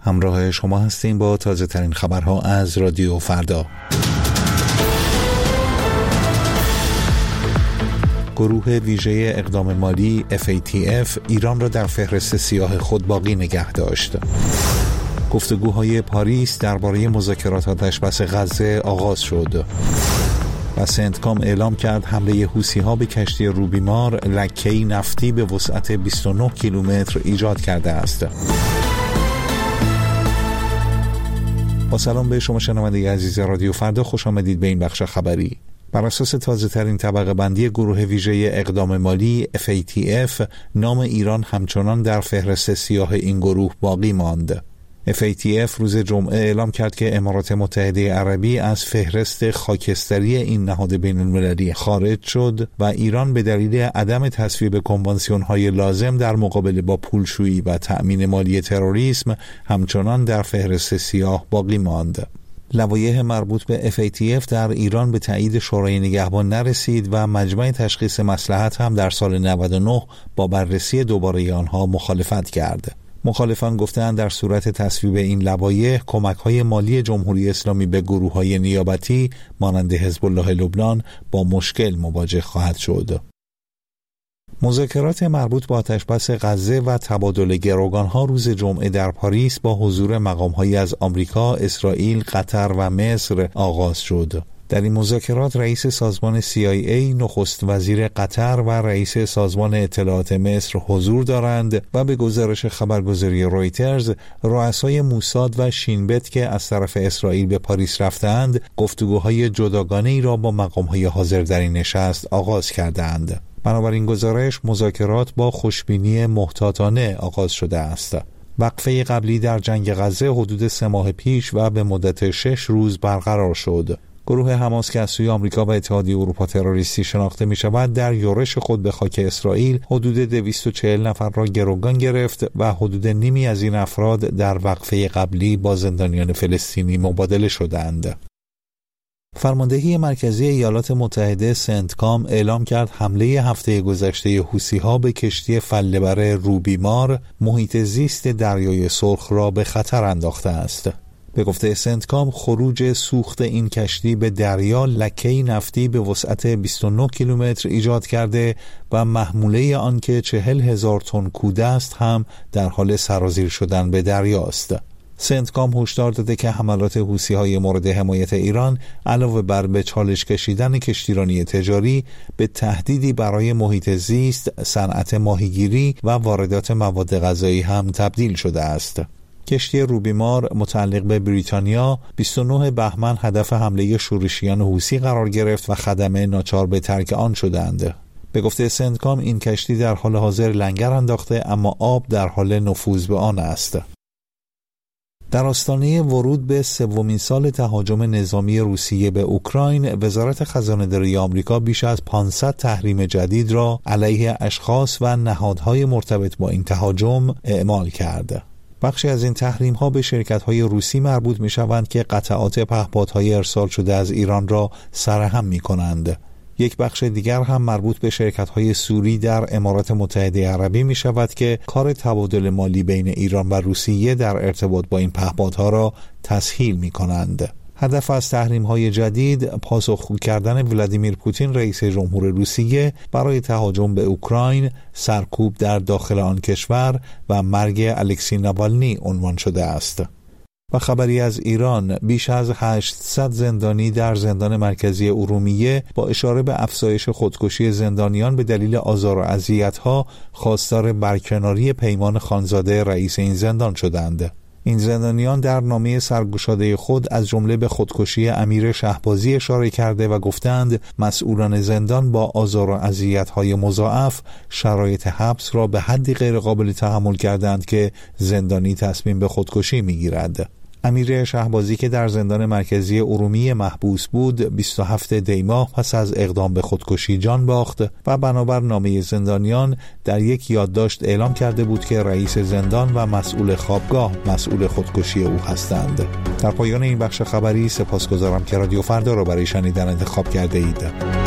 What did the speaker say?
همراه شما هستیم با تازه ترین خبرها از رادیو فردا. گروه ویژه اقدام مالی FATF ایران را در فهرست سیاه خود باقی نگه داشت. گفتگوهای پاریس درباره مذاکرات آتشبس غزه آغاز شد. و سنتکام اعلام کرد حمله حوثی‌ها به کشتی روبیمار لکه‌ای نفتی به وسعت 29 کیلومتر ایجاد کرده است. با سلام به شما شنونده عزیز رادیو فردا، خوش آمدید به این بخش خبری. بر اساس تازه ترین طبقه بندی گروه ویژه اقدام مالی FATF، نام ایران همچنان در فهرست سیاه این گروه باقی ماند. FATF روز جمعه اعلام کرد که امارات متحده عربی از فهرست خاکستری این نهاد بین‌المللی خارج شد و ایران به دلیل عدم تصویب کنوانسیون‌های لازم در مقابله با پولشویی و تأمین مالی تروریسم همچنان در فهرست سیاه باقی ماند. لوایح مربوط به FATF در ایران به تایید شورای نگهبان نرسید و مجمع تشخیص مصلحت هم در سال 99 با بررسی دوباره آنها مخالفت کرد. مخالفان گفتند در صورت تصویب این لوایح کمک‌های مالی جمهوری اسلامی به گروه‌های نیابتی مانند حزب الله لبنان با مشکل مواجه خواهد شد. مذاکرات مربوط به آتشبس غزه و تبادل گروگان‌ها روز جمعه در پاریس با حضور مقام‌هایی از آمریکا، اسرائیل، قطر و مصر آغاز شد. در این مذاکرات رئیس سازمان CIA، نخست وزیر قطر و رئیس سازمان اطلاعات مصر حضور دارند و به گزارش خبرگزاری رویترز رؤسای موساد و شینبت که از طرف اسرائیل به پاریس رفتند گفتگوهای جداگانه‌ای را با مقام‌های حاضر در این نشست آغاز کردند. بنابراین گزارش مذاکرات با خوشبینی محتاطانه آغاز شده است. وقفه قبلی در جنگ غزه حدود 3 ماه پیش و به مدت 6 روز برقرار شد. گروه حماس که از سوی آمریکا و اتحادیه اروپا تروریستی شناخته می شود در یورش خود به خاک اسرائیل حدود 240 نفر را گروگان گرفت و حدود نیمی از این افراد در وقفه قبلی با زندانیان فلسطینی مبادله شدند. فرماندهی مرکزی ایالات متحده سنتکام اعلام کرد حمله هفته گذشته حوثی‌ها به کشتی فله‌بر روبیمار محیط زیست دریای سرخ را به خطر انداخته است. به گفته سنتکام خروج سوخت این کشتی به دریا لکه‌ای نفتی به وسعت 29 کیلومتر ایجاد کرده و محموله آن که 40,000 تن کوده است هم در حال سرازیر شدن به دریاست. سنتکام هشدار داده که حملات حوثی‌های مورد حمایت ایران علاوه بر به چالش کشیدن کشتیرانی تجاری به تهدیدی برای محیط زیست، صنعت ماهیگیری و واردات مواد غذایی هم تبدیل شده است. کشتی روبیمار متعلق به بریتانیا 29 بهمن هدف حمله شورشیان حوثی قرار گرفت و خدمه ناچار به ترک آن شدند. به گفته سنتکام این کشتی در حال حاضر لنگر انداخته اما آب در حال نفوذ به آن است. در آستانه ورود به 3مین سال تهاجم نظامی روسیه به اوکراین، وزارت خزانه‌داری آمریکا بیش از 500 تحریم جدید را علیه اشخاص و نهادهای مرتبط با این تهاجم اعمال کرد. بخشی از این تحریم‌ها به شرکت‌های روسی مربوط می‌شوند که قطعات پهپادهای ارسال شده از ایران را سرهم می‌کنند. یک بخش دیگر هم مربوط به شرکت‌های سوری در امارات متحده عربی می‌شود که کار تبادل مالی بین ایران و روسیه در ارتباط با این پهپادها را تسهیل می‌کنند. هدف از تحریم‌های جدید پاسخگو کردن ولادیمیر پوتین رئیس جمهور روسیه برای تهاجم به اوکراین، سرکوب در داخل آن کشور و مرگ الکسی ناوالنی عنوان شده است. و خبری از ایران، بیش از 800 زندانی در زندان مرکزی ارومیه با اشاره به افزایش خودکشی زندانیان به دلیل آزار و اذیت‌ها خواستار برکناری پیمان خانزاده رئیس این زندان شدند. این زندانیان در نامه سرگشاده خود از جمله به خودکشی امیر شهبازی اشاره کرده و گفتند مسئولان زندان با آزار و اذیت‌های مضاعف شرایط حبس را به حدی غیرقابل تحمل کردند که زندانی تصمیم به خودکشی می‌گیرد. امیر شهبازی که در زندان مرکزی ارومیه محبوس بود 27 دی ماه پس از اقدام به خودکشی جان باخت و بنابر نامه زندانیان در یک یادداشت اعلام کرده بود که رئیس زندان و مسئول خوابگاه مسئول خودکشی او هستند. در پایان این بخش خبری سپاسگزارم که رادیو فردا را برای شنیدن انتخاب کرده اید.